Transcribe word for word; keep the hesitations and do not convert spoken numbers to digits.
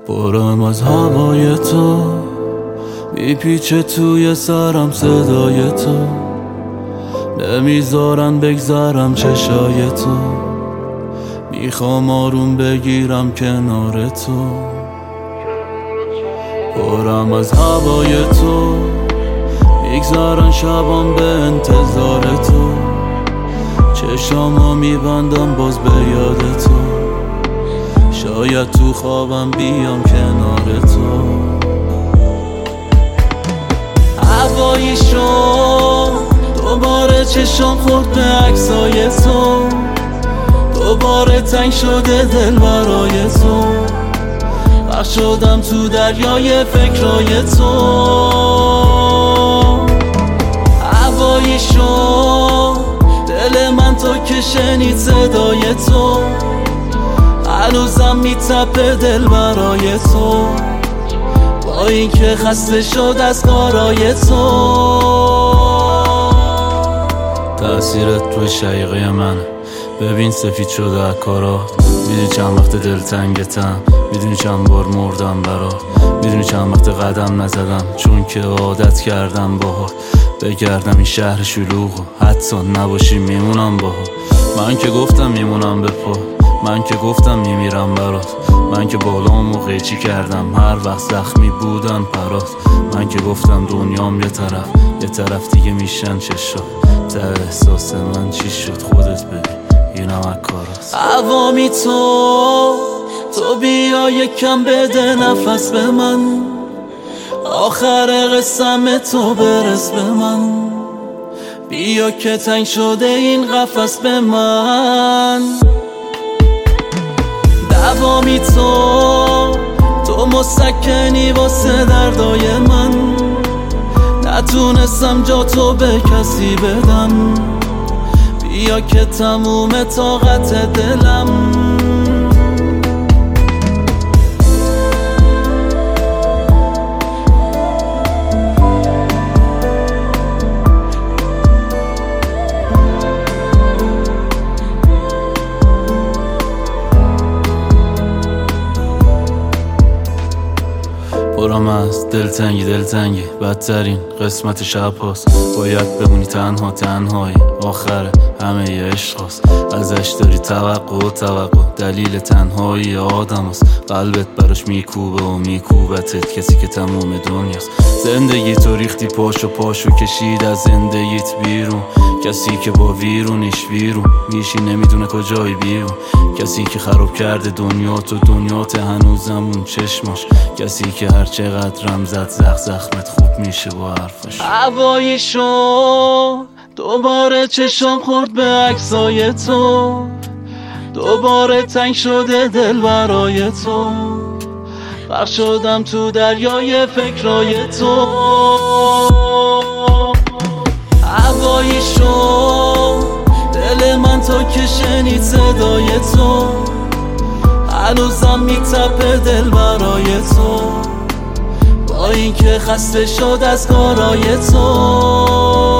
پرم از هوای تو، میپیچه توی سرم صدای تو، نمیذارن بگذرم چشای تو، میخوام آروم بگیرم کنار تو. پرم از هوای تو، میگذرن شبام به انتظار تو، چشامو میبندم باز به یاد تو، شاید تو خوابم بیام کنار تو. هوایی شو دوباره چشام خورد به عکسای تو، دوباره تنگ شده دل برای تو، غرق شدم تو دریای فکرای تو. هوایی شو دل من تا که شنید صدای تو، هنوزم میتپه دل برای تو، با این که خسته شد از کارای تو. تأثیرت توی شقیقه منه، ببین سفید شده از کارات. میدونی چند وقت دلتنگتم، میدونی چند بار مردم برات، میدونی چند وقت قدم نزدم چون که عادت کردم باهات. بگردم این شهر شلوغو حتی نباشی میمونم باهات. من که گفتم میمونم به پا، من که گفتم میمیرم برات، من که بالامو قیچی کردم هر وقت زخمی بودن پرات. من که گفتم دنیام یه طرف، یه طرف دیگه میشن چشا. ته احساس من چی شد خودت ببین، اینم از کاراست. عوامی تو تو بیا یکم بده نفس به من، آخر قسم تو برس به من، بیا که تنگ شده این قفس به من. دوامی تو تو مسکنی واسه دردای من، نتونستم جا تو به کسی بدم، بیا که تموم طاقت دلم. پرم از دلتنگی دلتنگی بدترین قسمت شب هاست، باید بمونی تنها تنهایی آخر همه ی عشق هاست. ازش داری توقع و توقع، دلیل تنهایی آدم هست، قلبت براش میکوبه و میکوبتت کسی که تموم دنیاست. زندگی تو ریختی پاشو پاشو کشید از زندگیت بیرون، کسی که با ویرونش ویرون میشی نمیدونه کجای بیرون، کسی که خراب کرده دنیا تو دنیات هنوزمون چشماش، کسی که هر چقدر رم زد زخ زخمت خوب میشه با حرفش. هوایی شو دوباره چشام خورد به عکسای تو، دوباره تنگ شده دل برای تو، غرق شدم تو دریای فکرای تو. هوایی شو دل من تا که شنید صدای تو، هنوزم میتپه دل برای تو، با این که خسته شد از کارای تو.